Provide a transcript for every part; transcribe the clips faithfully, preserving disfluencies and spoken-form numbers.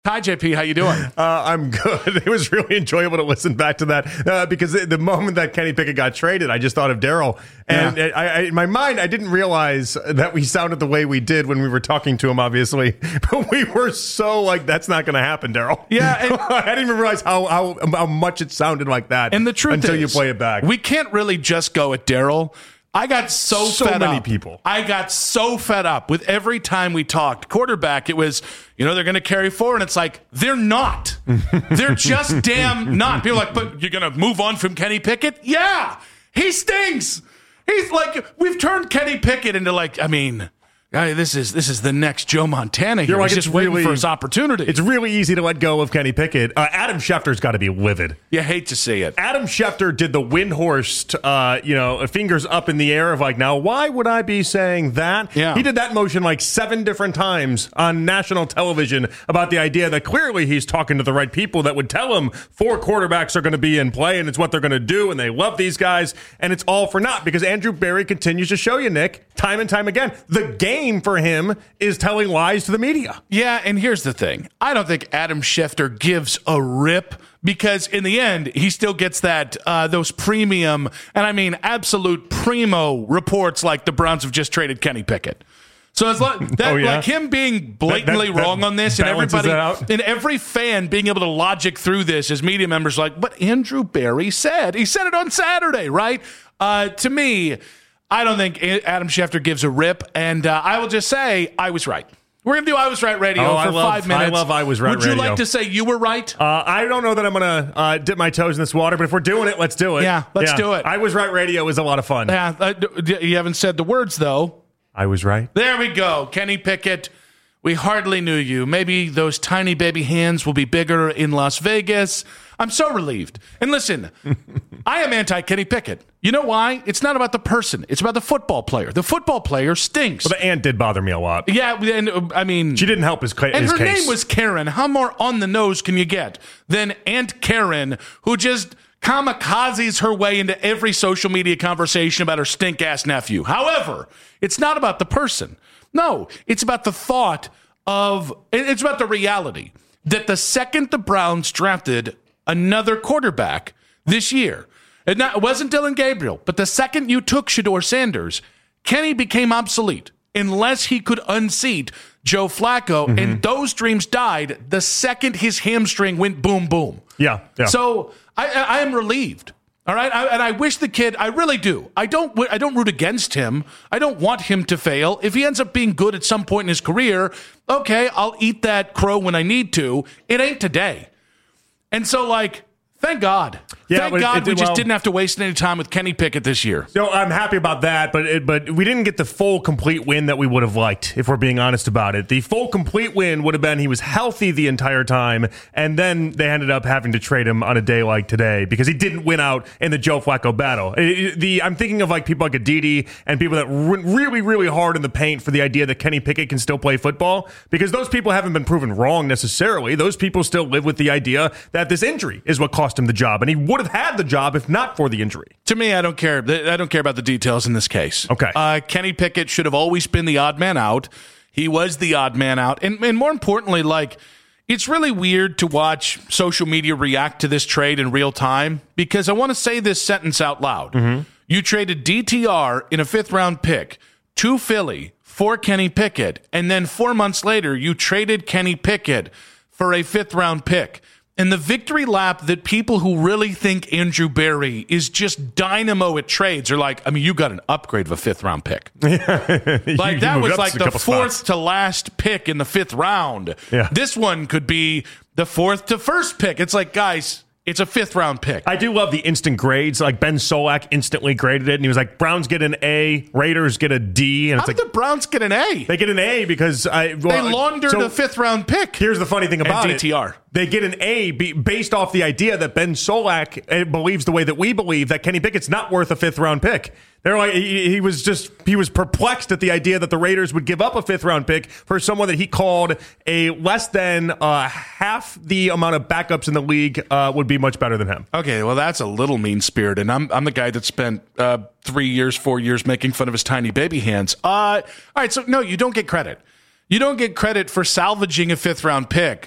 Hi, J P. How you doing? Uh, I'm good. It was really enjoyable to listen back to that uh, because the moment that Kenny Pickett got traded, I just thought of Daryl. And Yeah. I, I, in my mind, I didn't realize that we sounded the way we did when we were talking to him, obviously. But we were so like, that's not going to happen, Daryl. Yeah. And, I didn't even realize how, how, how much it sounded like that. and the truth until is, you play it back. We can't really just go at Daryl. I got so, So fed many up. people. I got so fed up with every time we talked quarterback. It was, you know, they're going to carry forward. And it's like, they're not. They're just damn not. People are like, but you're going to move on from Kenny Pickett? Yeah, he stinks. He's like, we've turned Kenny Pickett into like, I mean, guy, this is this is the next Joe Montana here. You're like, He's it's just waiting really- for his opportunity. It's really easy to let go of Kenny Pickett. Uh, Adam Schefter's got to be livid. You hate to see it. Adam Schefter did the Windhorst, uh, you know, fingers up in the air of like, now, why would I be saying that? Yeah. He did that motion like seven different times on national television about the idea that clearly he's talking to the right people that would tell him four quarterbacks are going to be in play and it's what they're going to do and they love these guys. And it's all for naught because Andrew Berry continues to show you, Nick, time and time again, the game for him is telling lies to the media. Yeah, and here's the thing. I don't think Adam Schefter gives a rip because in the end, he still gets that uh, those premium, and I mean absolute primo reports like the Browns have just traded Kenny Pickett. So it's like, that, Oh, yeah? like him being blatantly That- that- wrong on this and balances everybody it out. and every fan being able to logic through this as media members like, but Andrew Berry said. He said it on Saturday, right? Uh, to me, I don't think Adam Schefter gives a rip, and uh, I will just say I was right. We're going to do I Was Right Radio Oh, for I love- five minutes. I love I Was Right Would you Radio. like to say you were right? Uh, I don't know that I'm going to uh, dip my toes in this water, but if we're doing it, let's do it. Yeah, let's do it. I Was Right Radio is a lot of fun. Yeah, uh, d- you haven't said the words, though. I was right. There we go. Kenny Pickett, we hardly knew you. Maybe those tiny baby hands will be bigger in Las Vegas. I'm so relieved. And listen, I am anti-Kenny Pickett. You know why? It's not about the person. It's about the football player. The football player stinks. Well, the ant did bother me a lot. Yeah, and uh, I mean... She didn't help his, ca- And his her case. name was Karen. How more on the nose can you get than Aunt Karen, who just kamikazes her way into every social media conversation about her stink-ass nephew? However, it's not about the person. No, it's about the thought of, it's about the reality that the second the Browns drafted another quarterback this year, it, not, it wasn't Dylan Gabriel, but the second you took Shedeur Sanders, Kenny became obsolete unless he could unseat Joe Flacco, mm-hmm. and those dreams died the second his hamstring went boom, boom. Yeah, yeah. So I, I am relieved. All right, I, and I wish the kid. I really do. I don't. I don't root against him. I don't want him to fail. If he ends up being good at some point in his career, okay, I'll eat that crow when I need to. It ain't today. And so, like, thank God. Yeah, thank but God it- we it- just well- didn't have to waste any time with Kenny Pickett this year. So I'm happy about that, but it, but we didn't get the full complete win that we would have liked, if we're being honest about it. The full complete win would have been he was healthy the entire time, and then they ended up having to trade him on a day like today because he didn't win out in the Joe Flacco battle. It- it- the I'm thinking of like people like Aditi and people that went really, really hard in the paint for the idea that Kenny Pickett can still play football because those people haven't been proven wrong necessarily. Those people still live with the idea that this injury is what cost him the job, and he would have had the job if not for the injury. To me, I don't care. I don't care about the details in this case. Okay. Uh, Kenny Pickett should have always been the odd man out. He was the odd man out. And, and more importantly, like, it's really weird to watch social media react to this trade in real time because I want to say this sentence out loud. Mm-hmm. You traded D T R in a fifth round pick to Philly for Kenny Pickett. And then four months later, you traded Kenny Pickett for a fifth round pick. And the victory lap that people who really think Andrew Berry is just dynamo at trades are like, I mean, you got an upgrade of a fifth round pick. Like You- that you moved was up like a the couple fourth spots. to last pick in the fifth round. Yeah. This one could be the fourth to first pick. It's like, guys, it's a fifth round pick. I do love the instant grades. Like Ben Solak instantly graded it, and he was like, "Browns get an A, Raiders get a D," and How it's did like the Browns get an A? they get an A because I well, They laundered so a fifth round pick. Here's the funny thing about D T R. it: they get an A be, based off the idea that Ben Solak uh, believes the way that we believe that Kenny Pickett's not worth a fifth round pick. They're like he, he was just he was perplexed at the idea that the Raiders would give up a fifth round pick for someone that he called a less than uh, half the amount of backups in the league uh, would be much better than him. Okay, well, that's a little mean-spirited. And I'm I'm the guy that spent uh, three years, four years making fun of his tiny baby hands. Uh, all right, so no, you don't get credit. You don't get credit for salvaging a fifth-round pick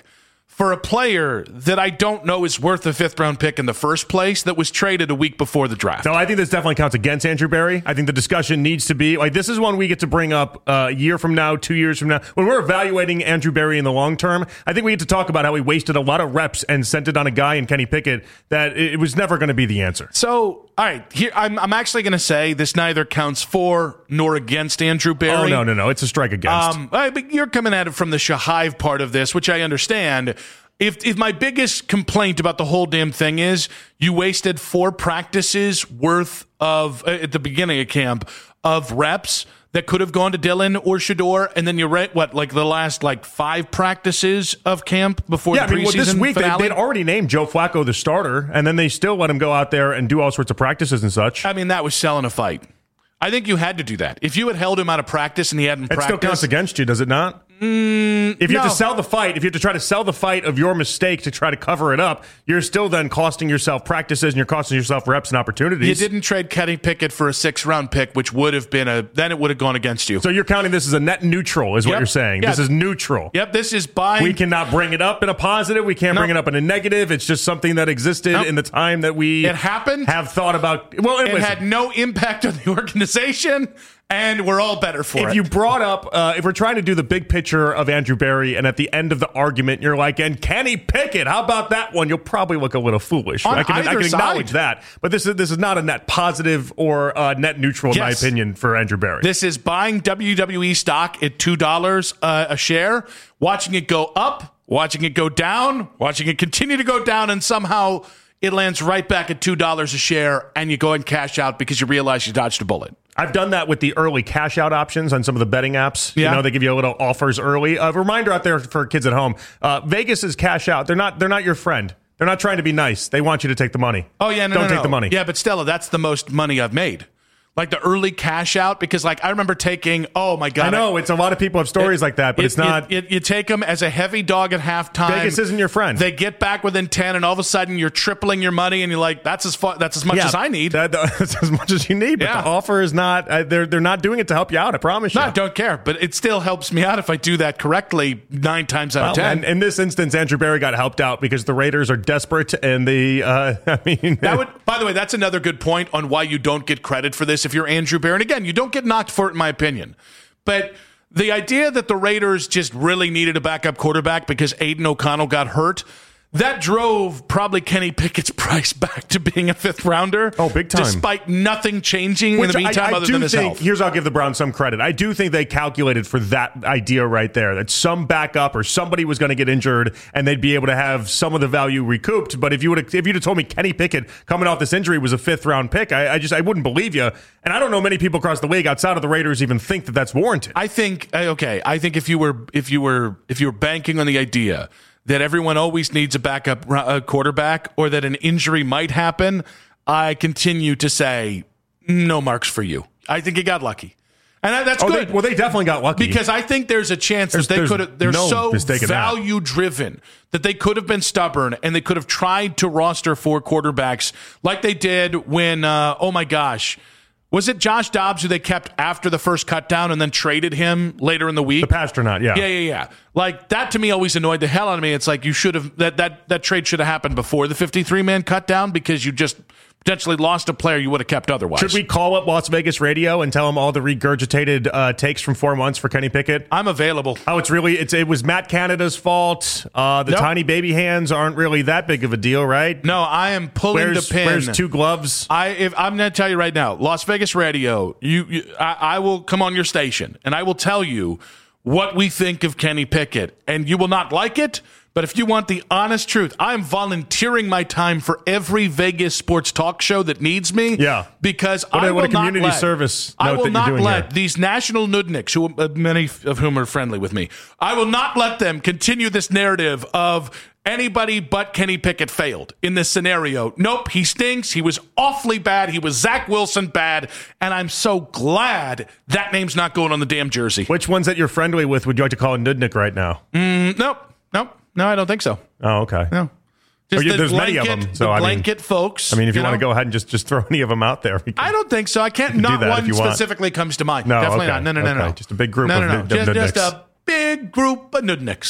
for a player that I don't know is worth a fifth round pick in the first place that was traded a week before the draft. No, I think this definitely counts against Andrew Berry. I think the discussion needs to be like, this is one we get to bring up uh, a year from now, two years from now. When we're evaluating Andrew Berry in the long term, I think we get to talk about how he wasted a lot of reps and sent it on a guy in Kenny Pickett that it was never going to be the answer. So, all right, here I'm, I'm actually going to say this neither counts for nor against Andrew Berry. Oh, no, no, no. It's a strike against. Um, but you're coming at it from the Shahive part of this, which I understand. If if my biggest complaint about the whole damn thing is you wasted four practices worth of, uh, at the beginning of camp, of reps that could have gone to Dylan or Shedeur, and then you read, what, like the last like five practices of camp before yeah, the I mean, preseason well, this week finale? they, they'd already named Joe Flacco the starter, and then they still let him go out there and do all sorts of practices and such. I mean, that was selling a fight. I think you had to do that. If you had held him out of practice and he hadn't It practiced, still counts against you, does it not? Mm, if you no. have to sell the fight, if you have to try to sell the fight of your mistake to try to cover it up, you're still then costing yourself practices and you're costing yourself reps and opportunities. You didn't trade Kenny Pickett for a six-round pick, which would have been a, then it would have gone against you. So you're counting this as a net neutral, is Yep. what you're saying. Yeah. This is neutral. Yep, this is buying. We cannot bring it up in a positive. We can't Nope. bring it up in a negative. It's just something that existed Nope. in the time that we It happened. have thought about. Well, It listen, had no impact on the organization, and we're all better for if it. you brought up, uh, if we're trying to do the big picture of Andrew Berry, and at the end of the argument, you're like, and Kenny Pickett, how about that one? You'll probably look a little foolish. On I can, I either can acknowledge side. that. But this is this is not a net positive or uh, net neutral, in Yes. my opinion, for Andrew Berry. This is buying W W E stock at two dollars uh, a share, watching it go up, watching it go down, watching it continue to go down, and somehow it lands right back at two dollars a share, and you go and cash out because you realize you dodged a bullet. I've done that with the early cash out options on some of the betting apps. Yeah. You know, they give you a little offers early. A reminder out there for kids at home: uh, Vegas is cash out. They're not. They're not your friend. They're not trying to be nice. They want you to take the money. Oh yeah, no, don't no, take no. the money. Yeah, but Stella, that's the most money I've made. Like the early cash out, because like I remember taking, oh my God. I know it's a lot of people have stories it, like that, but it, it's not. It, it, you take them as a heavy dog at halftime. Vegas isn't your friend. They get back within ten, and all of a sudden you're tripling your money, and you're like, that's as far, that's as much yeah, as I need. That, that's as much as you need. But Yeah. the offer is not. Uh, they're they're not doing it to help you out. I promise you. No, I don't care, but it still helps me out if I do that correctly nine times out Well, of ten. and in this instance, Andrew Berry got helped out because the Raiders are desperate, and the. Uh, I mean, That would, by the way, that's another good point on why you don't get credit for this if you're Andrew Berry. And again, you don't get knocked for it, in my opinion. But the idea that the Raiders just really needed a backup quarterback because Aiden O'Connell got hurt, that drove probably Kenny Pickett's price back to being a fifth rounder. Oh, big time. Despite nothing changing Which in the meantime I, I other do than his think, health. Here's, I'll give the Browns some credit. I do think they calculated for that idea right there, that some backup or somebody was going to get injured and they'd be able to have some of the value recouped. But if you would if you'd have told me Kenny Pickett coming off this injury was a fifth round pick, I, I just I wouldn't believe you. And I don't know many people across the league outside of the Raiders even think that that's warranted. I think okay. I think if you were if you were if you were banking on the idea that everyone always needs a backup uh, quarterback or that an injury might happen, I continue to say no marks for you. I think you got lucky. And that- that's oh, good. They, well, they definitely got lucky. Because I think there's a chance There's- that they there's could have, they're no so mistake in that. value driven that they could have been stubborn and they could have tried to roster four quarterbacks like they did when, uh, oh my gosh, was it Josh Dobbs who they kept after the first cut down and then traded him later in the week? the Pasternaut, yeah. Yeah, yeah, yeah. Like that to me always annoyed the hell out of me. It's like you should have that that that trade should have happened before the fifty-three man cut down because you just potentially lost a player you would have kept otherwise. Should we call up Las Vegas Radio and tell them all the regurgitated uh, takes from four months for Kenny Pickett? I'm available. Oh, it's really it's it was Matt Canada's fault. Uh, the Nope. tiny baby hands aren't really that big of a deal, right? No, I am pulling Where's, the pin. where's two gloves? I if I'm going to tell you right now, Las Vegas Radio, you, you I, I will come on your station and I will tell you what we think of Kenny Pickett, and you will not like it. But if you want the honest truth, I'm volunteering my time for every Vegas sports talk show that needs me. Yeah. Because What a- I will what a community not let, service I note will that you're not doing let here. these national nudniks, who uh, many of whom are friendly with me, I will not let them continue this narrative of anybody but Kenny Pickett failed in this scenario. Nope, he stinks. He was awfully bad. He was Zach Wilson bad. And I'm so glad that name's not going on the damn jersey. Which ones that you're friendly with would you like to call a Nudnik right now? Mm, nope, nope. No, I don't think so. Oh, okay. No. Just Oh, yeah, the there's blanket, many of them, so the I mean- blanket folks. I mean, if you, know? want to go ahead and just, just throw any of them out there. we can- I don't think so. I can't. can do Not that if one you want. specifically comes to mind. No, Definitely okay, not. No, no, no, okay. no. Just a big group no, of no, no. nud- Just, of just nudniks. a big group of nudniks.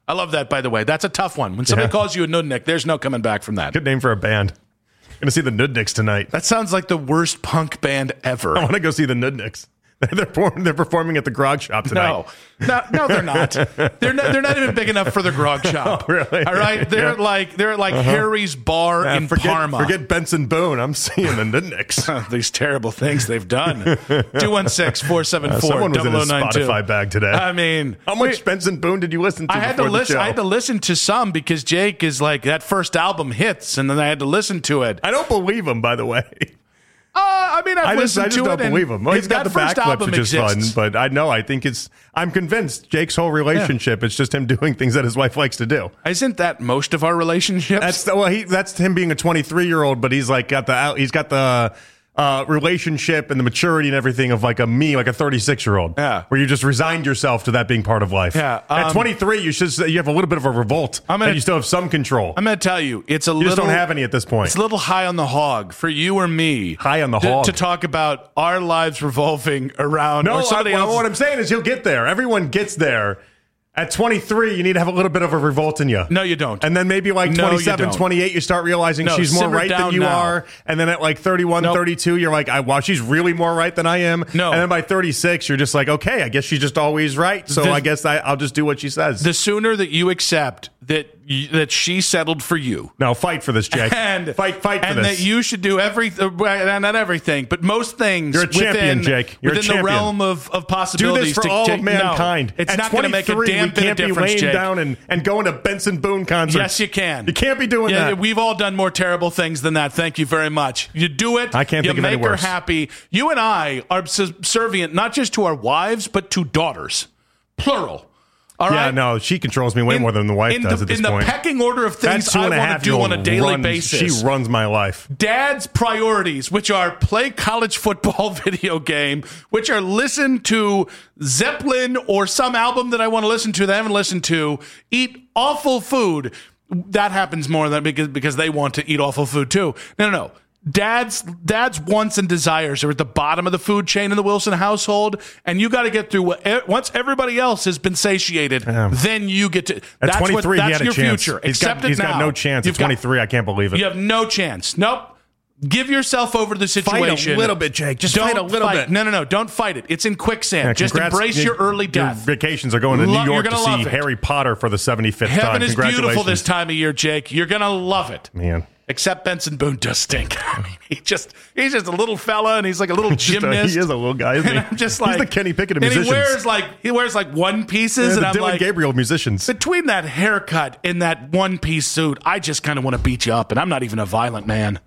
I love that, by the way. That's a tough one. When somebody Yeah. calls you a nudnik, there's no coming back from that. Good name for a band. I'm going to see the Nudniks tonight. That sounds like the worst punk band ever. I want to go see the Nudniks. They're performing, they're performing at the Grog Shop tonight. No, no, no, they're not. They're not. They're not even big enough for the Grog Shop. Oh, really? All right, they're Yeah. like they're like uh-huh. Harry's Bar uh, in forget, Parma. Forget Benson Boone. I'm seeing the Nudniks. These terrible things they've done. two one six, four seven four, Someone was in a zero zero nine two. Spotify bag today. I mean, how much we, Benson Boone did you listen to? I had to before the listen. show? I had to listen to some because Jake is like that first album hits, and then I had to listen to it. I don't believe him, by the way. Uh, I mean, I've I just, listened I just to don't it. believe him. Well, he's got the first backflips, album which is exists. fun. But I know, I think it's. I'm convinced Jake's whole relationship. Yeah. It's just him doing things that his wife likes to do. Isn't that most of our relationships? That's well, he. That's him being a twenty-three year old, but he's like got the. He's got the. Uh, relationship and the maturity and everything of like a me, like a thirty-six year old, yeah, where you just resigned yourself to that being part of life. Yeah, um, at twenty-three, you should you have a little bit of a revolt, I'm gonna, and you still have some control. I'm going to tell you, it's a you little. just don't have any at this point. It's a little high on the hog for you or me. High on the to, hog to talk about our lives revolving around. No, or somebody I, else. what I'm saying is you'll get there. Everyone gets there. At twenty-three, you need to have a little bit of a revolt in you. No, you don't. And then maybe like no, twenty-seven, twenty-eight, you start realizing no, she's more right than you now. are. And then at like thirty-one, nope. thirty-two, you're like, I, wow, she's really more right than I am. No. And then by thirty-six, you're just like, okay, I guess she's just always right. So the, I guess I, I'll just do what she says. The sooner that you accept that you, that she settled for you. No, fight for this, Jake. And, fight fight for and this. And that you should do everything, well, not everything, but most things You're a champion, within, Jake. You're within a champion. the realm of, of possibilities. Do this for to, all to, of mankind. No, it's At not going to make a damn we bit of can't be difference, laying Jake. down and, and going to Benson Boone concerts. Yes, you can. You can't be doing yeah, that. We've all done more terrible things than that. Thank you very much. You do it. I can't you think of any make her worse. happy. You and I are subservient not just to our wives, but to daughters. Plural. All yeah, right? no, she controls me way in, more than the wife in does the, at this in point. In the pecking order of things That two and I a want half to do on a daily runs, basis. She runs my life. Dad's priorities, which are play college football video game, which are listen to Zeppelin or some album that I want to listen to that I haven't listened to, eat awful food. That happens more than because because they want to eat awful food too. No, no, no. Dad's dad's wants and desires are at the bottom of the food chain in the Wilson household, and you got to get through what, once everybody else has been satiated. Yeah. Then you get to. At that's twenty-three, what, that's he had a your chance. future. He's Accept got, it he's now. got no chance. You've At twenty-three, got, I can't believe it. You have no chance. Nope. Give yourself over to the situation. Fight a little bit, Jake. Just don't fight a little fight. bit. No, no, no. Don't fight it. It's in quicksand. Yeah, Just embrace your, your early death. Your vacations are going to Lo- New York to see it. Harry Potter for the seventy-fifth Heaven time. is Congratulations. beautiful this time of year, Jake. You're going to love it. Man. Except Benson Boone does stink. I mean, he just he's just a little fella, and he's like a little He's gymnast. A, he is a little guy, isn't he? And I'm just like he's the Kenny Pickett of and musicians. he wears like he wears like one pieces, yeah, and the I'm Dylan like Gabriel musicians. Between that haircut and that one piece suit, I just kind of want to beat you up, and I'm not even a violent man.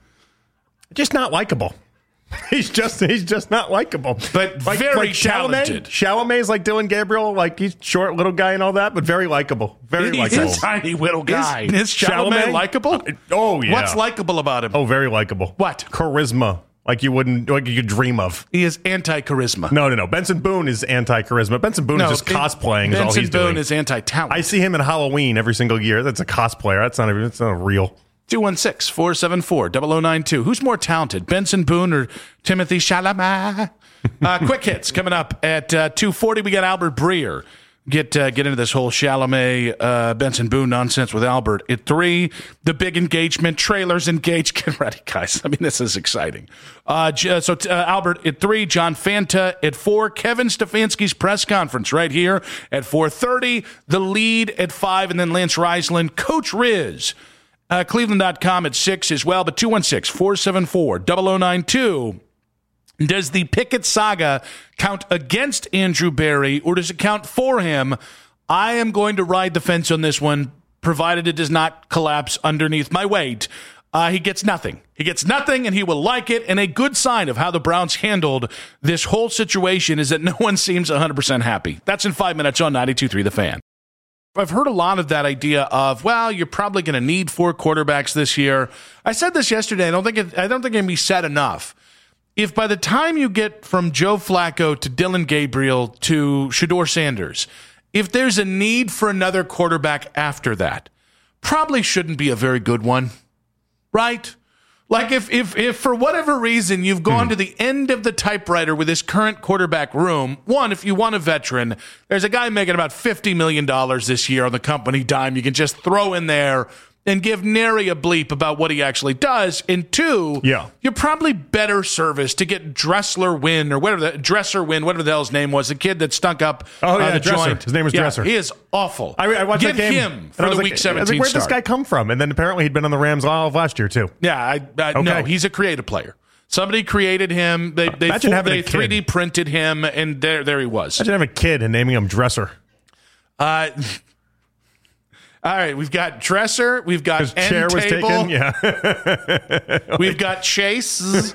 Just not likable. He's just he's just not likable. But like, very like talented. Chalamet is like Dylan Gabriel, like he's short little guy and all that, but very likable. Very he's likable. a tiny little guy. Is, is Chalamet, Chalamet likable? Uh, oh yeah. What's likable about him? Oh, very likable. What? Charisma. Like you wouldn't, like you could dream of. He is anti-charisma. No, no, no. Benson Boone is anti-charisma. Benson Boone no, is just cosplaying. Benson Is all he's Boone doing. is anti-talent. I see him in Halloween every single year. That's a cosplayer. That's not even. It's not real. two one six, four seven four, zero zero nine two. Who's more talented, Benson Boone or Timothy Chalamet? Uh, quick hits coming up at uh, two forty. We got Albert Breer. Get uh, get into this whole Chalamet, uh, Benson Boone nonsense with Albert. At three, the big engagement, trailers engaged. Get ready, guys. I mean, this is exciting. Uh, so uh, Albert at three, John Fanta at four, Kevin Stefanski's press conference right here at four thirty. The lead at five, and then Lance Reisland, Coach Riz. Uh, Cleveland dot com at six as well, but two one six, four seven four, zero zero nine two. Does the Pickett saga count against Andrew Berry, or does it count for him? I am going to ride the fence on this one, provided it does not collapse underneath my weight. Uh, he gets nothing. He gets nothing, and he will like it. And a good sign of how the Browns handled this whole situation is that no one seems one hundred percent happy. That's in five minutes on ninety-two point three The Fan. I've heard a lot of that idea of, well, you're probably going to need four quarterbacks this year. I said this yesterday. I don't think it, I don't think it can be said enough. If by the time you get from Joe Flacco to Dylan Gabriel to Shedeur Sanders, if there's a need for another quarterback after that, probably shouldn't be a very good one, right? Like if if if for whatever reason you've gone Hmm. to the end of the typewriter with this current quarterback room, one, if you want a veteran, there's a guy making about fifty million dollars this year on the company dime you can just throw in there and give nary a bleep about what he actually does. And two, Yeah. you're probably better service to get Dressler Wynn or whatever the Dresser Wynn, whatever the hell his name was, the kid that stunk up Oh, uh, yeah, the Dresser. joint. His name was Yeah, Dresser. He is awful. I, I watched Get that game him and for I the was week like, seventeen I was like, where'd start. this guy come from? And then apparently he'd been on the Rams all of last year too. Yeah, I, I, no, Okay. he's a creative player. Somebody created him. They they, Imagine full, having they a kid. three D printed him, and there there he was. Imagine having a kid and naming him Dresser. Uh, all right, we've got Dresser. We've got His end chair was table. taken. Yeah. We've got Chase.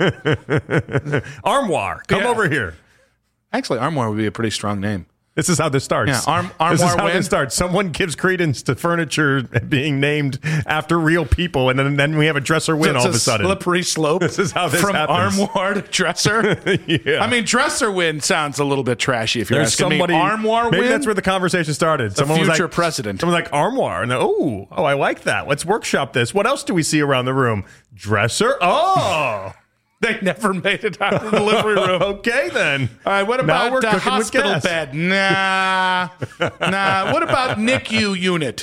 Armoire. Come Yeah. over here. Actually, Armoire would be a pretty strong name. This is how this starts. Yeah, arm- this is Armoire how Wynn. this starts. Someone gives credence to furniture being named after real people, and then, then we have a Dresser Win It's all of a a sudden. slippery slope. This is how this from happens. Armoire to Dresser. Yeah. I mean, Dresser Win sounds a little bit trashy if you're There's asking somebody. me. Armoire maybe Win. that's where the conversation started. the Someone was future like, president. Someone's like Armoire, and oh, oh, I like that. Let's workshop this. What else do we see around the room? Dresser. Oh, They never made it out of the delivery room. okay then. All right, what Now about we're the cooking with hospital gas. bed? Nah, nah. What about N I C U unit?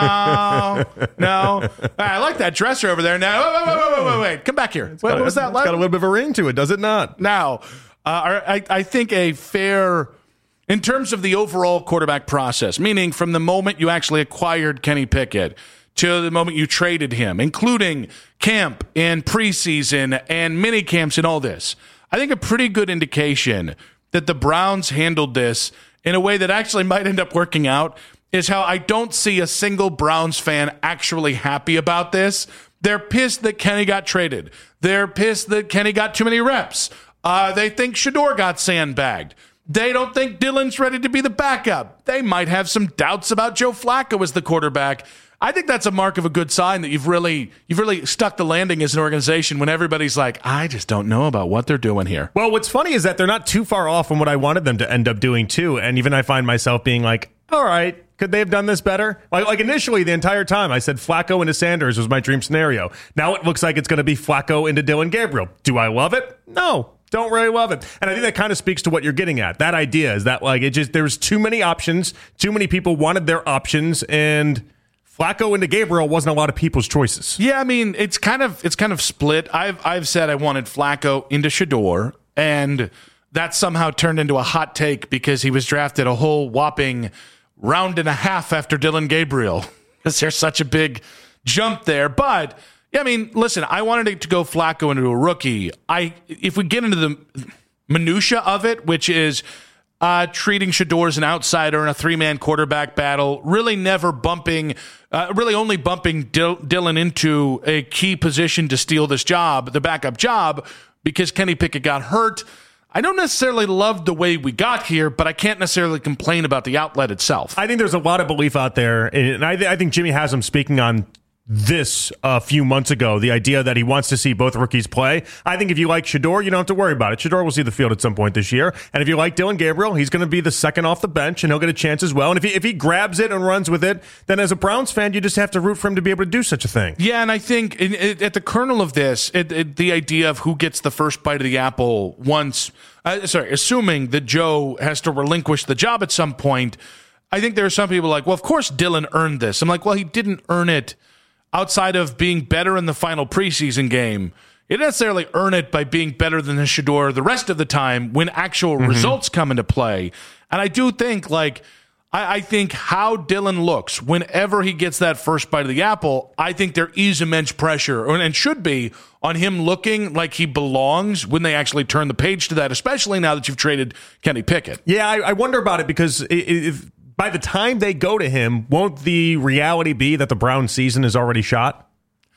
No, no. All right, I like that dresser over there. Now, wait, wait, wait, wait, wait, wait. Come back here. What, what was that? It's got a little bit of a ring to it, does it not? Now, uh, I, I think a fair, in terms of the overall quarterback process, meaning from the moment you actually acquired Kenny Pickett to the moment you traded him, including camp and preseason and mini camps and all this, I think a pretty good indication that the Browns handled this in a way that actually might end up working out is how I don't see a single Browns fan actually happy about this. They're pissed that Kenny got traded. They're pissed that Kenny got too many reps. Uh, they think Shador got sandbagged. They don't think Dylan's ready to be the backup. They might have some doubts about Joe Flacco as the quarterback. I think that's a mark of a good sign that you've really you've really stuck the landing as an organization when everybody's like, I just don't know about what they're doing here. Well, what's funny is that they're not too far off from what I wanted them to end up doing too. And even I find myself being like, all right, could they have done this better? Like, like initially, the entire time, I said Flacco into Sanders was my dream scenario. Now it looks like it's going to be Flacco into Dylan Gabriel. Do I love it? No. Don't really love it. And I think that kind of speaks to what you're getting at. That idea is that like it just there's too many options, too many people wanted their options, and Flacco into Gabriel wasn't a lot of people's choices. Yeah, I mean, it's kind of it's kind of split. I've I've said I wanted Flacco into Shador, and that somehow turned into a hot take because he was drafted a whole whopping round and a half after Dylan Gabriel. Because there's such a big jump there. But yeah, I mean, listen, I wanted it to go Flacco into a rookie. I if we get into the minutia of it, which is Uh, treating Shador as an outsider in a three-man quarterback battle, really never bumping, uh, really only bumping Dil- Dylan into a key position to steal this job, the backup job, because Kenny Pickett got hurt. I don't necessarily love the way we got here, but I can't necessarily complain about the outlet itself. I think there's a lot of belief out there, and I, th- I think Jimmy has him speaking on this a few months ago, the idea that he wants to see both rookies play. I think if you like Shador, you don't have to worry about it. Shador will see the field at some point this year. And if you like Dylan Gabriel, he's going to be the second off the bench, and he'll get a chance as well. And if he, if he grabs it and runs with it, then as a Browns fan, you just have to root for him to be able to do such a thing. Yeah, and I think in, in, at the kernel of this, it, it, the idea of who gets the first bite of the apple once, uh, sorry, assuming that Joe has to relinquish the job at some point, I think there are some people like, well, of course Dylan earned this. I'm like, well, he didn't earn it outside of being better in the final preseason game. He didn't necessarily earn it by being better than the Shador the rest of the time when actual mm-hmm. results come into play. And I do think, like, I, I think how Dylan looks whenever he gets that first bite of the apple, I think there is immense pressure, and should be, on him looking like he belongs when they actually turn the page to that, especially now that you've traded Kenny Pickett. Yeah, I, I wonder about it because if by the time they go to him, won't the reality be that the Browns season is already shot?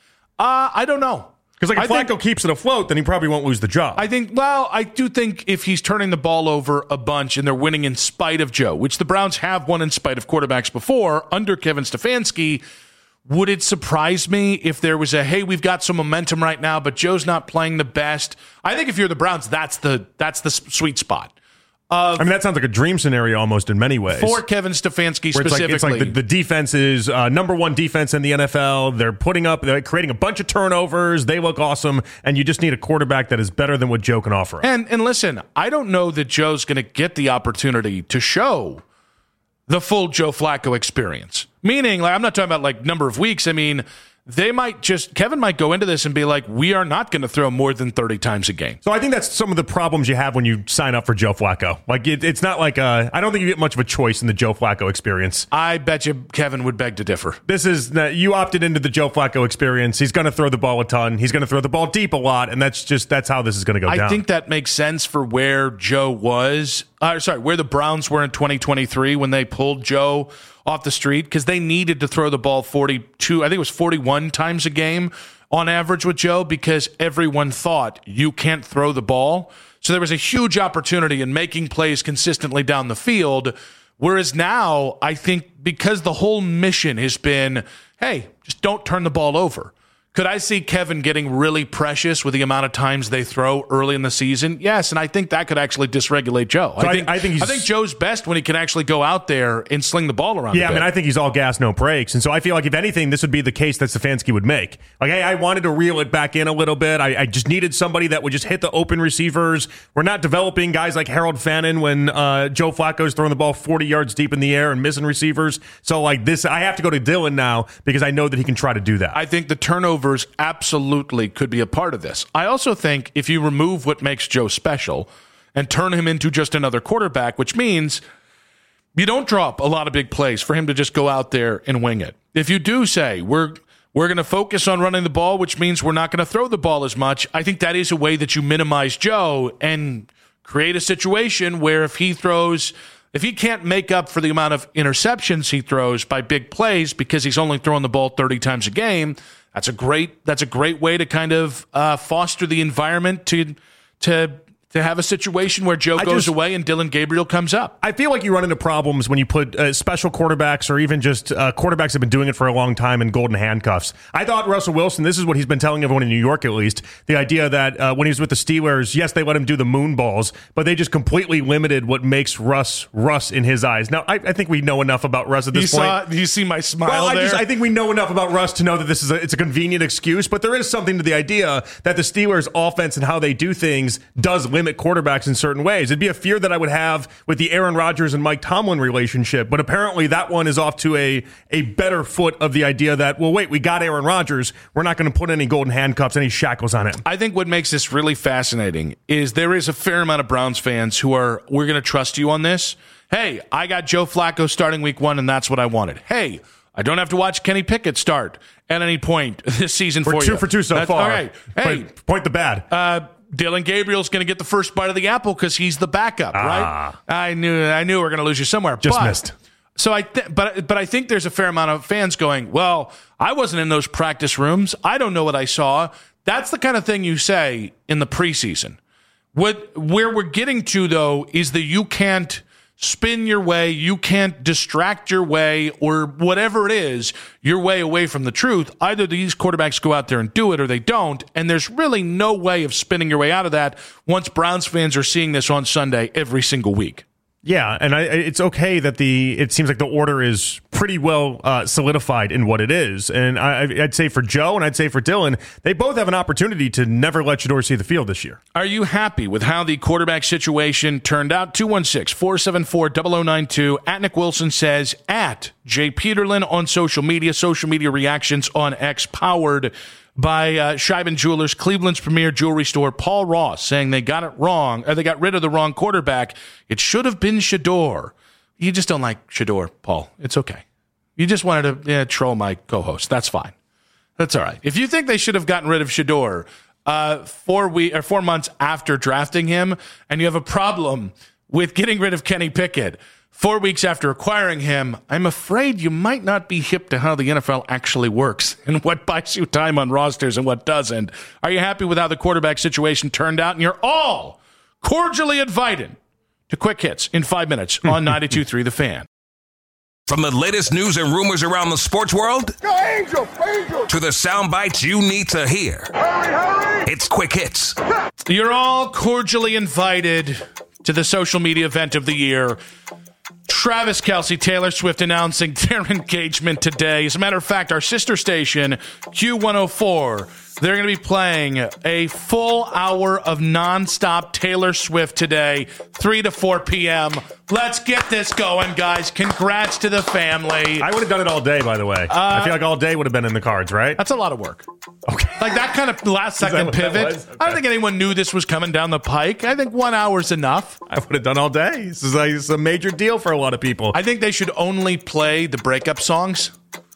Uh, I don't know. Because like if I Flacco think, keeps it afloat, then he probably won't lose the job. I think, well, I do think if he's turning the ball over a bunch and they're winning in spite of Joe, which the Browns have won in spite of quarterbacks before under Kevin Stefanski, would it surprise me if there was a, hey, we've got some momentum right now, but Joe's not playing the best? I think if you're the Browns, that's the that's the sweet spot. Of I mean, that sounds like a dream scenario almost in many ways. For Kevin Stefanski Where it's specifically. like, it's like the, the defense is uh, number one defense in the N F L. They're putting up, they're creating a bunch of turnovers. They look awesome. And you just need a quarterback that is better than what Joe can offer. And, and listen, I don't know that Joe's going to get the opportunity to show the full Joe Flacco experience. Meaning, like, I'm not talking about like number of weeks. I mean, they might just, Kevin might go into this and be like, we are not going to throw more than thirty times a game. So I think that's some of the problems you have when you sign up for Joe Flacco. Like, it, it's not like, a, I don't think you get much of a choice in the Joe Flacco experience. I bet you Kevin would beg to differ. This is, you opted into the Joe Flacco experience. He's going to throw the ball a ton. He's going to throw the ball deep a lot. And that's just, that's how this is going to go I down. I think that makes sense for where Joe was. Uh, sorry, where the Browns were in twenty twenty-three when they pulled Joe off the street, because they needed to throw the ball forty-two, I think it was forty-one times a game on average with Joe, because everyone thought you can't throw the ball. So there was a huge opportunity in making plays consistently down the field. Whereas now, I think because the whole mission has been, hey, just don't turn the ball over. Could I see Kevin getting really precious with the amount of times they throw early in the season? Yes, and I think that could actually dysregulate Joe. So I think I, I think he's, I think Joe's best when he can actually go out there and sling the ball around. Yeah, a bit. I mean, I think he's all gas, no brakes, and so I feel like if anything, this would be the case that Stefanski would make. Like, hey, I wanted to reel it back in a little bit. I, I just needed somebody that would just hit the open receivers. We're not developing guys like Harold Fannin when uh, Joe Flacco's throwing the ball forty yards deep in the air and missing receivers. So, like this, I have to go to Dylan now because I know that he can try to do that. I think the turnovers absolutely. Absolutely could be a part of this. I also think if you remove what makes Joe special and turn him into just another quarterback, which means you don't drop a lot of big plays for him to just go out there and wing it. If you do say we're we're going to focus on running the ball, which means we're not going to throw the ball as much, I think that is a way that you minimize Joe and create a situation where if he throws If he can't make up for the amount of interceptions he throws by big plays because he's only throwing the ball thirty times a game, that's a great that's a great way to kind of uh, foster the environment to to to have a situation where Joe I goes just, away and Dylan Gabriel comes up. I feel like you run into problems when you put uh, special quarterbacks or even just uh, quarterbacks that have been doing it for a long time in golden handcuffs. I thought Russell Wilson, this is what he's been telling everyone in New York at least, the idea that uh, when he was with the Steelers, yes, they let him do the moon balls, but they just completely limited what makes Russ Russ in his eyes. Now, I, I think we know enough about Russ at this you point. Saw, do you see my smile well, I there? Just, I think we know enough about Russ to know that this is a, it's a convenient excuse, but there is something to the idea that the Steelers' offense and how they do things does limit quarterbacks in certain ways. It'd be a fear that I would have with the Aaron Rodgers and Mike Tomlin relationship, but apparently that one is off to a, a better foot of the idea that, well, wait, we got Aaron Rodgers. We're not going to put any golden handcuffs, any shackles on him. I think what makes this really fascinating is there is a fair amount of Browns fans who are, we're going to trust you on this. Hey, I got Joe Flacco starting week one, and that's what I wanted. Hey, I don't have to watch Kenny Pickett start at any point this season We're for two you. for two so that's, far. All right. Hey, point, point the bad. Uh, Dylan Gabriel's going to get the first bite of the apple because he's the backup, ah. right? I knew, I knew we were going to lose you somewhere. Just but, missed. So I, th- but but I think there's a fair amount of fans going, well, I wasn't in those practice rooms. I don't know what I saw. That's the kind of thing you say in the preseason. What where we're getting to though is that you can't spin your way, you can't distract your way, or whatever it is, your way away from the truth. Either these quarterbacks go out there and do it or they don't, and there's really no way of spinning your way out of that once Browns fans are seeing this on Sunday every single week. Yeah, and I, it's okay that the it seems like the order is pretty well uh, solidified in what it is. And I, I'd say for Joe and I'd say for Dylan, they both have an opportunity to never let Shedeur see the field this year. Are you happy with how the quarterback situation turned out? two one six, four seven four, zero zero nine two. At Nick Wilson says, at Jay Peterlin on social media, social media reactions on X, powered by uh, Scheiben Jewelers, Cleveland's premier jewelry store. Paul Ross saying they got it wrong, or they got rid of the wrong quarterback. It should have been Shedeur. You just don't like Shedeur, Paul. It's okay. You just wanted to yeah, troll my co-host. That's fine. That's all right. If you think they should have gotten rid of Shedeur uh, four we or four months after drafting him, and you have a problem with getting rid of Kenny Pickett four weeks after acquiring him, I'm afraid you might not be hip to how the N F L actually works and what buys you time on rosters and what doesn't. Are you happy with how the quarterback situation turned out? And you're all cordially invited to Quick Hits in five minutes on ninety-two point three The Fan. From the latest news and rumors around the sports world Go Angels, Angels. to the sound bites you need to hear. Hurry, hurry. It's Quick Hits. You're all cordially invited to the social media event of the year. Travis Kelce, Taylor Swift announcing their engagement today. As a matter of fact, our sister station, Q one oh four, they're going to be playing a full hour of nonstop Taylor Swift today, three to four p.m. Let's get this going, guys. Congrats to the family. I would have done it all day, by the way. Uh, I feel like all day would have been in the cards, right? That's a lot of work. Okay. Like that kind of last-second pivot. Okay. I don't think anyone knew this was coming down the pike. I think one hour's enough. I would have done all day. This is, like, this is a major deal for a lot of people. I think they should only play the breakup songs.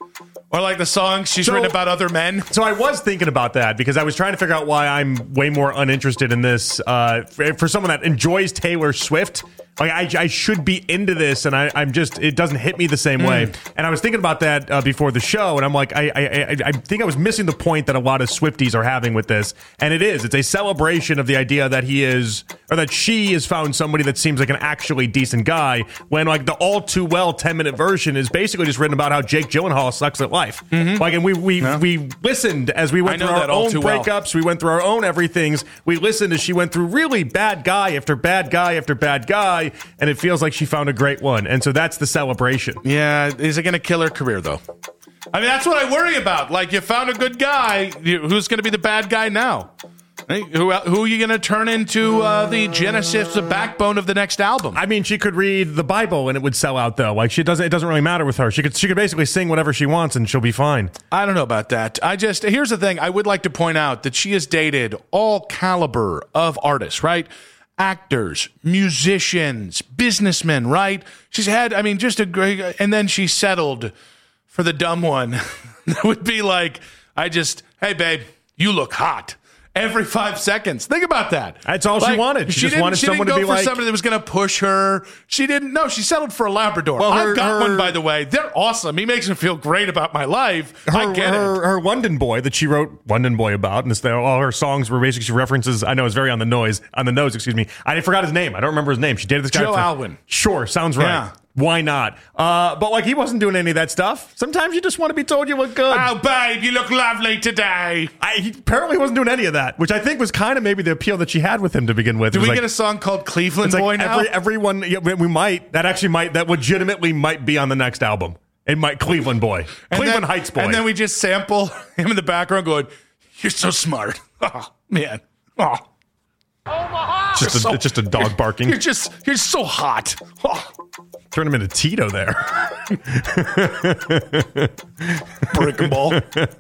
Or like the songs she's So- written about other men. So I was thinking about that because I was trying to figure out why I'm way more uninterested in this. Uh, for, for someone that enjoys Taylor Swift, like I, I should be into this, and I, I'm just it doesn't hit me the same mm. way. And I was thinking about that uh, before the show, and I'm like, I, I, I, I think I was missing the point that a lot of Swifties are having with this, and it is. It's a celebration of the idea that he is, or that she has found somebody that seems like an actually decent guy. When like the all too well ten minute version is basically just written about how Jake Gyllenhaal sucks at life. Mm-hmm. Like, and we we yeah. we listened as we went through our own breakups. Well. We went through our own everythings. We listened as she went through really bad guy after bad guy after bad guy, and it feels like she found a great one. And so that's the celebration. Yeah, is it going to kill her career, though? I mean, that's what I worry about. Like, you found a good guy. Who's going to be the bad guy now? Who, who are you going to turn into uh, the genesis, the backbone of the next album? I mean, she could read the Bible and it would sell out, though. Like, she doesn't. It doesn't really matter with her. She could. She could basically sing whatever she wants and she'll be fine. I don't know about that. I just here's the thing. I would like to point out that she has dated all caliber of artists, right? Actors, musicians, businessmen, right? She's had, I mean, just a great, and then she settled for the dumb one. That would be like, I just, hey, babe, you look hot. Every five seconds. Think about that. That's all like, she wanted. She, she just wanted she someone didn't to go be for like somebody that was going to push her. She didn't. No, she settled for a Labrador. Well, her, I've got her, one, by the way. They're awesome. He makes me feel great about my life. Her, I get her, it. her London Boy that she wrote London Boy about, and it's, all her songs were basically references. I know it's very on the nose, on the nose. Excuse me. I forgot his name. I don't remember his name. She dated this guy. Joe for, Alwyn. Sure, sounds right. Yeah. Why not? Uh, but like he wasn't doing any of that stuff. Sometimes you just want to be told you look good. Oh, babe, you look lovely today. I, he apparently wasn't doing any of that, which I think was kind of maybe the appeal that she had with him to begin with. Do we like, get a song called Cleveland it's Boy like now? every, everyone, yeah, we might. That actually might. That legitimately might be on the next album. It might Cleveland Boy, And Cleveland then- Heights Boy, And then we just sample him in the background going, "You're so smart." Oh, man. Oh. It's just, a, so- it's just a dog barking. You're just, you're so hot. Oh. Turn him into Tito there. Brick and ball.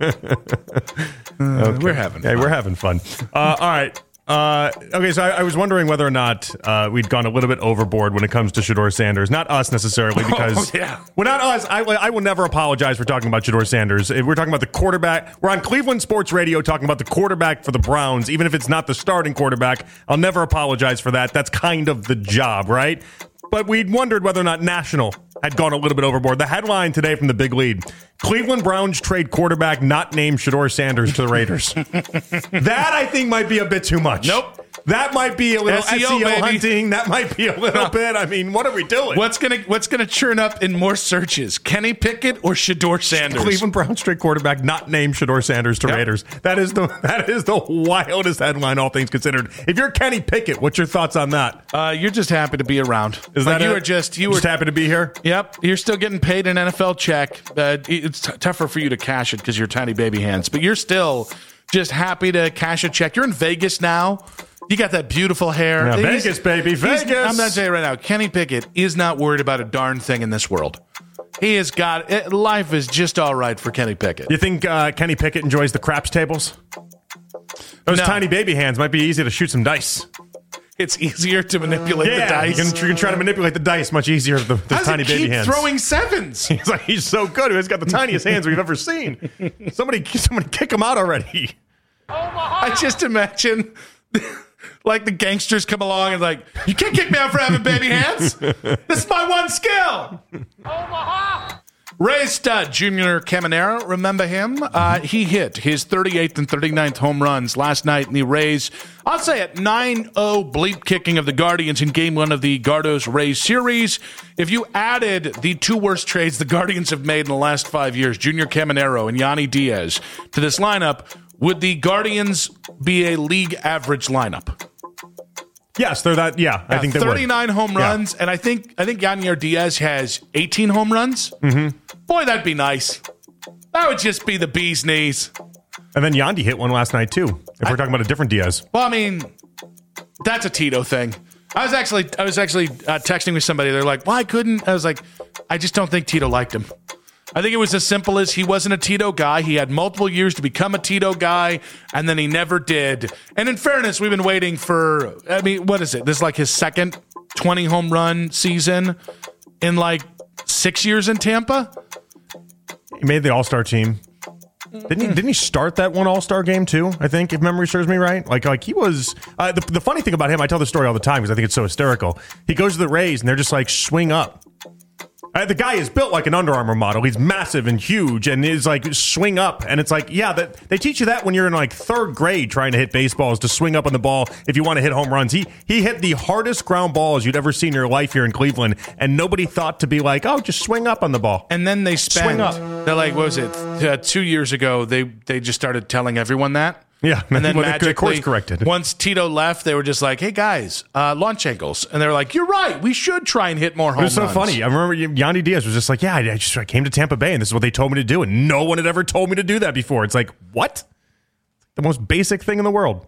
Uh, We're having Hey, fun. we're having fun. Uh, all right. Uh, okay, so I, I was wondering whether or not uh, we'd gone a little bit overboard when it comes to Shedeur Sanders. Not us necessarily, because Oh, yeah. well, not us. I, I will never apologize for talking about Shedeur Sanders. If we're talking about the quarterback. We're on Cleveland Sports Radio talking about the quarterback for the Browns, even if it's not the starting quarterback. I'll never apologize for that. That's kind of the job, right? But we'd wondered whether or not National had gone a little bit overboard. The headline today from the Big Lead: Cleveland Browns trade quarterback not named Shedeur Sanders to the Raiders. That, I think, might be a bit too much. Nope. That might be a little S E O, S E O, baby. hunting. That might be a little bit. I mean, what are we doing? What's gonna What's gonna churn up in more searches? Kenny Pickett or Shedeur Sanders? Cleveland Browns trade quarterback not named Shedeur Sanders to Yep. Raiders. That is the that is the wildest headline, all things considered. If you're Kenny Pickett, what's your thoughts on that? Uh, you're just happy to be around. Is like that you it? were just you just were happy to be here? Yep, you're still getting paid an N F L check. Uh, it's t- tougher for you to cash it because you're tiny baby hands, but you're still just happy to cash a check. You're in Vegas now. You got that beautiful hair. Yeah, He's- Vegas, baby, he's- Vegas. I'm not saying right now, Kenny Pickett is not worried about a darn thing in this world. He has got it, life is just all right for Kenny Pickett. You think uh, Kenny Pickett enjoys the craps tables? Those No. tiny baby hands might be easy to shoot some dice. It's easier to manipulate the Yeah, dice. you can, you can try to manipulate the dice much easier with the, the How does tiny he baby keep hands. throwing sevens? He's like, he's so good. He's got the tiniest hands we've ever seen. Somebody, somebody kick him out already. I just imagine, like, the gangsters come along and like, you can't kick me out for having baby hands. This is my one skill. Ray Stud, Junior Caminero, remember him? Uh, he hit his thirty-eighth and thirty-ninth home runs last night in the Rays. I'll say it, nine oh bleep kicking of the Guardians in game one of the Gardos-Rays series. If you added the two worst trades the Guardians have made in the last five years, Junior Caminero and Yanni Diaz, to this lineup, would the Guardians be a league average lineup? Yes, they're that. Yeah, I Yeah, think they thirty-nine would. home runs, yeah. and I think I think Yadier Diaz has eighteen home runs. Mm-hmm. Boy, that'd be nice. That would just be the bee's knees. And then Yandy hit one last night too. If I, we're talking about a different Diaz. Well, I mean, that's a Tito thing. I was actually I was actually uh, texting with somebody. They're like, "Why couldn't?" I was like, "I just don't think Tito liked him." I think it was as simple as he wasn't a Tito guy. He had multiple years to become a Tito guy, and then he never did. And in fairness, we've been waiting for, I mean, what is it? This is like his second twenty home run season in like six years in Tampa. He made the All-Star team. Didn't he, didn't he start that one All-Star game too, I think, if memory serves me right? Like, like he was, uh, the, the funny thing about him, I tell this story all the time because I think it's so hysterical. He goes to the Rays and they're just like, swing up. Uh, the guy is built like an Under Armour model. He's massive and huge and is like swing up. And it's like, yeah, that they teach you that when you're in like third grade trying to hit baseballs, to swing up on the ball if you want to hit home runs. He he hit the hardest ground balls you'd ever seen in your life here in Cleveland. And nobody thought to be like, oh, just swing up on the ball. And then they spent, swing up. They're like, what was it? Uh, two years ago, they, they just started telling everyone that. Yeah, and then well, magically, course corrected. Once Tito left, they were just like, "Hey guys, uh, launch angles," and they're like, "You're right. We should try and hit more home runs." It was so funny. I remember Yandy Diaz was just like, "Yeah, I just I came to Tampa Bay, and this is what they told me to do, and no one had ever told me to do that before." It's like, what? The most basic thing in the world.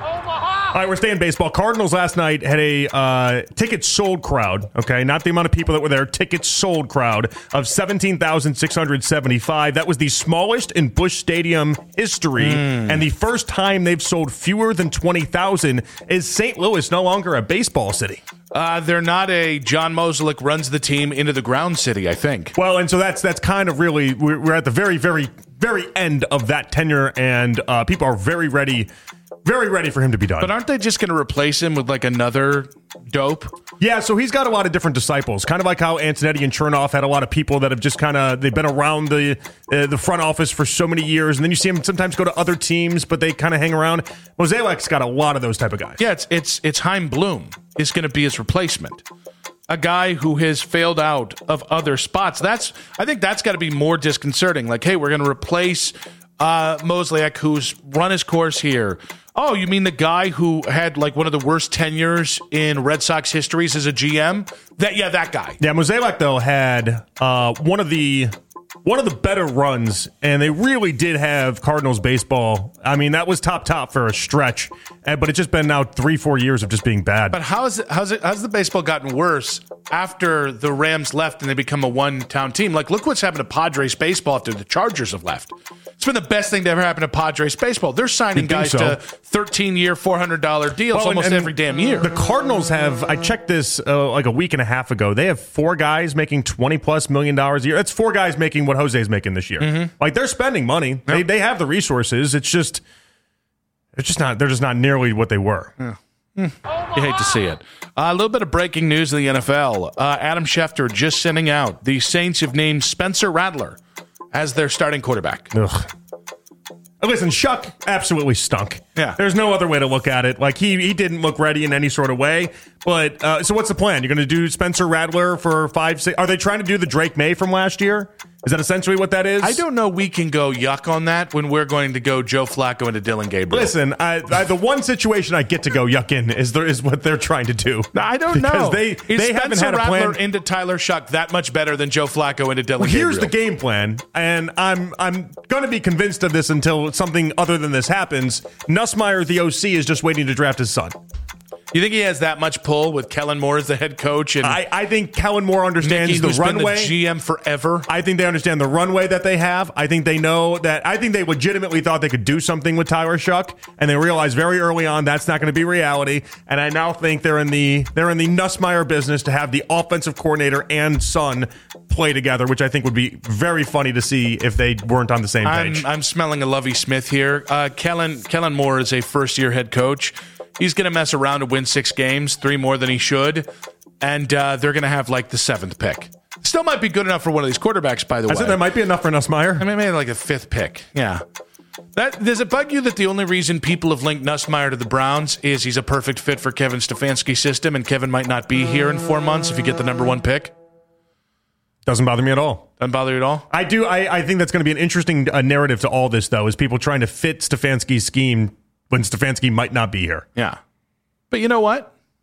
All right, we're staying baseball. Cardinals last night had a uh, ticket sold crowd, okay? Not the amount of people that were there, ticket sold crowd of seventeen thousand six hundred seventy-five. That was the smallest in Busch Stadium history, mm. and the first time they've sold fewer than twenty thousand. Is Saint Louis no longer a baseball city? Uh, they're not a John Mozeliak runs the team into the ground city, I think. Well, and so that's that's kind of really, we're, we're at the very, very, very end of that tenure, and uh, people are very ready Very ready for him to be done. But aren't they just going to replace him with like another dope? Yeah, so he's got a lot of different disciples. Kind of like how Antonetti and Chernoff had a lot of people that have just kind of, they've been around the uh, the front office for so many years. And then you see him sometimes go to other teams, but they kind of hang around. Mozeliak's got a lot of those type of guys. Yeah, it's it's, it's Chaim Bloom is going to be his replacement. A guy who has failed out of other spots. That's I think that's got to be more disconcerting. Like, hey, we're going to replace uh, Mozeliak, who's run his course here. Oh, you mean the guy who had like one of the worst tenures in Red Sox histories as a G M? That yeah, that guy. Yeah, Mozeliak though had uh, one of the one of the better runs, and they really did have Cardinals baseball. I mean, that was top top for a stretch, but it's just been now three four years of just being bad. But how is it? How's it? How's the baseball gotten worse after the Rams left and they become a one town team? Like, look what's happened to Padres baseball after the Chargers have left. It's been the best thing to ever happen to Padres baseball. They're signing guys so. to thirteen-year, four hundred dollars deals well, almost and, and every damn year. The Cardinals have, I checked this uh, like a week and a half ago, they have four guys making twenty-plus million dollars a year. That's four guys making what Jose's making this year. Mm-hmm. Like, they're spending money. Yep. They they have the resources. It's just, it's just not, they're just not nearly what they were. Yeah. Mm. You hate to see it. Uh, a little bit of breaking news in the N F L. Uh, Adam Schefter just sending out. The Saints have named Spencer Rattler as their starting quarterback. Ugh. Listen, Shuck absolutely stunk. Yeah. There's no other way to look at it. Like, he he didn't look ready in any sort of way. But, uh, so what's the plan? You're going to do Spencer Rattler for five, six? Are they trying to do the Drake May from last year? Is that essentially what that is? I don't know we can go yuck on that when we're going to go Joe Flacco into Dylan Gabriel. Listen, I, I, the one situation I get to go yuck in is there is what they're trying to do. I don't know. They, is they Spencer haven't had a Rattler plan. into Tyler Shuck that much better than Joe Flacco into Dylan well, Gabriel? Here's the game plan, and I'm I'm going to be convinced of this until something other than this happens. Nussmeier, the O C, is just waiting to draft his son. You think he has that much pull with Kellen Moore as the head coach? And I, I think Kellen Moore understands Nicky, the who's runway. Been the G M forever. I think they understand the runway that they have. I think they know that. I think they legitimately thought they could do something with Tyler Shuck, and they realized very early on that's not going to be reality. And I now think they're in the they're in the Nussmeier business to have the offensive coordinator and son play together, which I think would be very funny to see if they weren't on the same page. I'm, I'm smelling a Lovie Smith here. Uh, Kellen Kellen Moore is a first year head coach. He's going to mess around and win six games, three more than he should, and uh, they're going to have like the seventh pick. Still might be good enough for one of these quarterbacks, by the I way. I said that might be enough for Nussmeier. I mean, maybe like a fifth pick. Yeah. That, does it bug you that the only reason people have linked Nussmeier to the Browns is he's a perfect fit for Kevin Stefanski's system, and Kevin might not be here in four months if you get the number one pick? Doesn't bother me at all. Doesn't bother you at all? I do. I, I think that's going to be an interesting uh, narrative to all this, though, is people trying to fit Stefanski's scheme when Stefanski might not be here. Yeah. But you know what?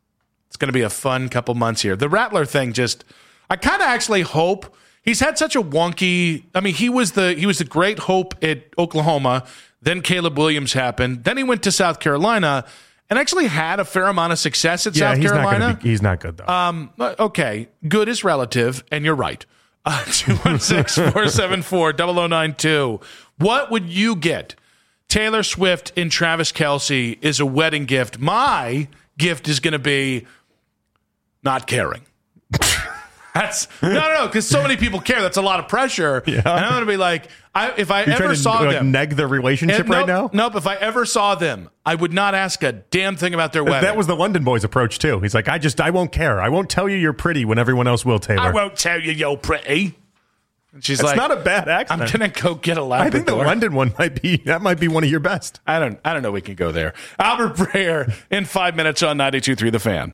It's going to be a fun couple months here. The Rattler thing just, I kind of actually hope, he's had such a wonky, I mean, he was the he was the great hope at Oklahoma. Then Caleb Williams happened. Then he went to South Carolina and actually had a fair amount of success at yeah, South he's Carolina. Not be, he's not good, though. Um, okay, good is relative, and you're right. Uh, two one six, four seven four, zero zero nine two. What would you get? Taylor Swift and Travis Kelce is a wedding gift. My gift is going to be not caring. That's no, no, no, because so many people care. That's a lot of pressure. Yeah. And I'm going to be like, I, if I You're ever trying to, saw like, them, neg the relationship and, right nope, now. Nope. If I ever saw them, I would not ask a damn thing about their wedding. That was the London Boys' approach too. He's like, I just, I won't care. I won't tell you you're pretty when everyone else will. Taylor, I won't tell you you're pretty. And she's it's like, not a bad accent. I'm gonna go get a Labrador. I think the London one might be that might be one of your best. I don't, I don't know. We can go there. Albert Breyer in five minutes on ninety-two point three The Fan.